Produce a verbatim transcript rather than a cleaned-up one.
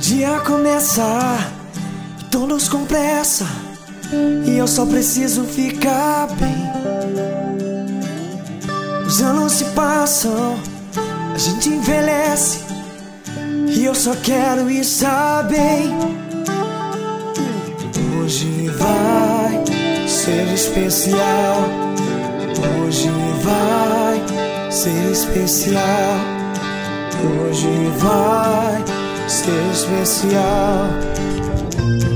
dia começa e todos com pressa, e eu só preciso ficar bem. Os anos se passam, a gente envelhece, e eu só quero estar bem. Hoje vai ser especial, hoje vai ser especial, hoje vai ser especial.